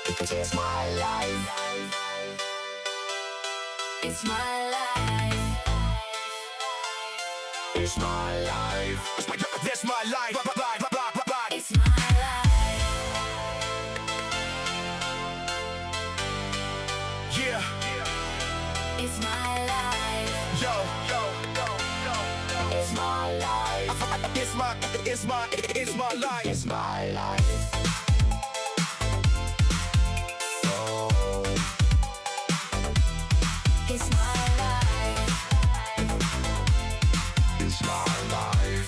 It's my life. It's my life. It's my life. That's my life. It's my life. Yeah. It's my life. Yo. It's my life. It's my life. It's my life. Oh. It's my life. It's my life.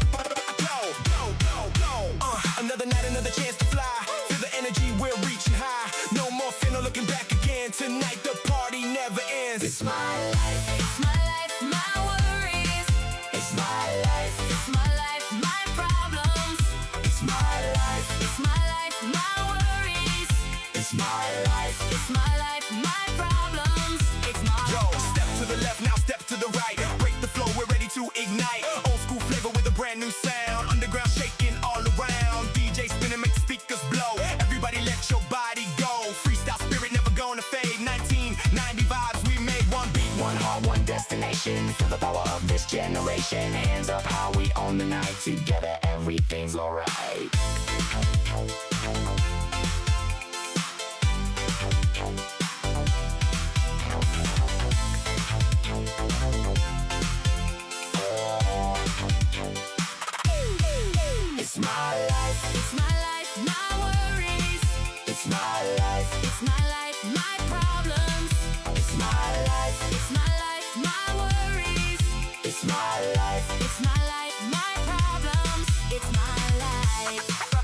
Go. Another night, another chance to fly. Feel the energy, we're reaching high. No more fear, no looking back again. Tonight the party never ends. It's my life. It's my life. My worries. It's my life. It's my life. My problems. It's my life. It's my life. My worries. It's my life. It's my life. My problems. It's my Yo, step to the left, now step to the right. Break the flow, we're ready to ignite. Old school flavor with a brand new sound. Underground shaking all around. DJ spinning, make the speakers blow. Everybody let your body go. Freestyle spirit never gonna fade. 1990 vibes, we made one beat. one heart, one destination. Feel the power of this generation. Hands up, how we own the night. Together, everything's alright. It's my life. It's my life. My worries. It's my life. It's my life. My problems. It's my life. It's my life. My worries. It's my life. It's my life. My problems. It's my life.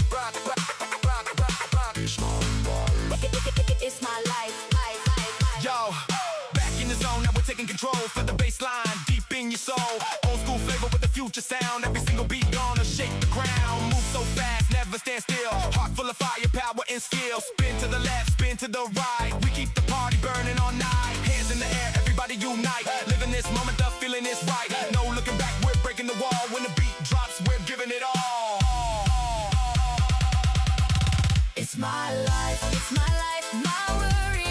It's my life. Yo, back in the zone, now we're taking control. Feel the bass line deep in your soul. Old school flavor with the future sound. Every single beat gonna shake the ground. Move so fast, never stand still. Heart full of fire, power and skill. Spin to the left, spin to the right. We keep the party burning all night. Hands in the air, everybody unite. Living this moment, the feeling is right. No looking back, we're breaking the wall. When the beat drops, we're giving it all. It's my life. It's my life. My worries.